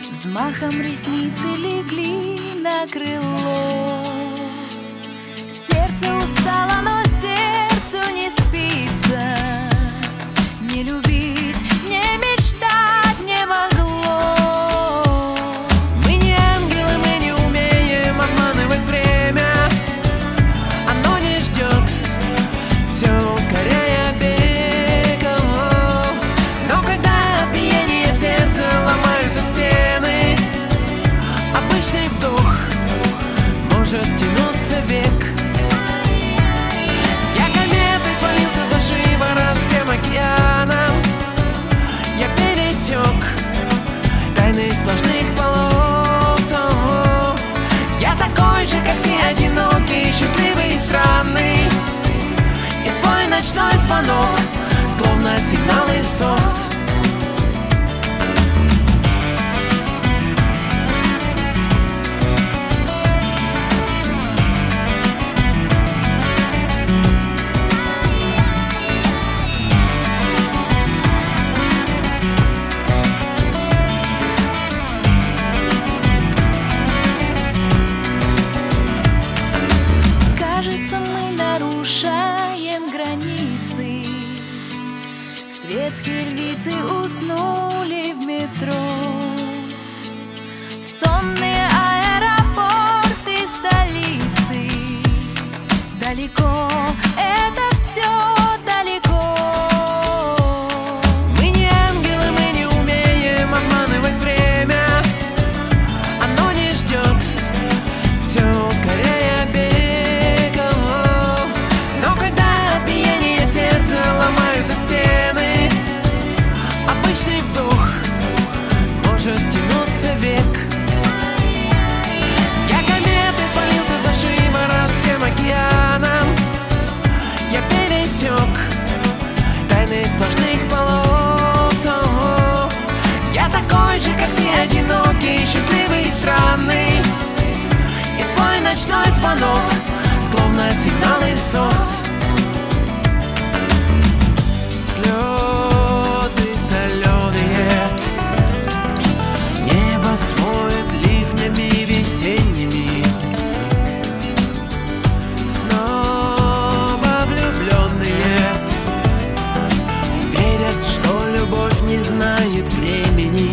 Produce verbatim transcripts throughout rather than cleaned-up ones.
Взмахом ресницы легли на крыло. Сердце устало, но сердцу не спится. Не любить, не мечтать не могло. Мы не ангелы, мы не умеем обманывать время. Оно не ждет, все ускоряя бег. Но когда от биения сердца ломаются стены, обычный вдох может тянуться век. Я кометой свалился за шиворот всем океаном. Я пересек тайны сплошных полос. Я такой же, как ты, одинокий, счастливый и странный. И твой ночной звонок словно сигнал из СОС. Нарушаем границы. Светские львицы уснули в метро. Сонные аэропорты столицы. Далеко, это все далеко. Мы не ангелы, мы не умеем обманывать время. Оно не ждет, все ускоряя бег. Сердце ломаются стены, обычный вдох может тянуться век. Я кометой свалился за шиворот всем океаном. Я пересек тайны сплошных полос. Я такой же, как ты, одинокий, счастливый и странный. И твой ночной звонок словно сигнал из СОС. Слезы соленые небо смоет ливнями весенними. Снова влюбленные верят, что любовь не знает времени.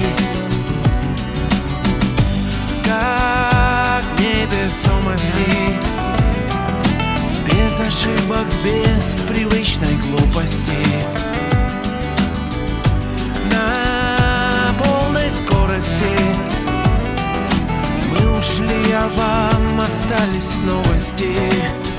Как невесомости, без ошибок, без привычной глупости. На полной скорости мы ушли, а вам остались новости.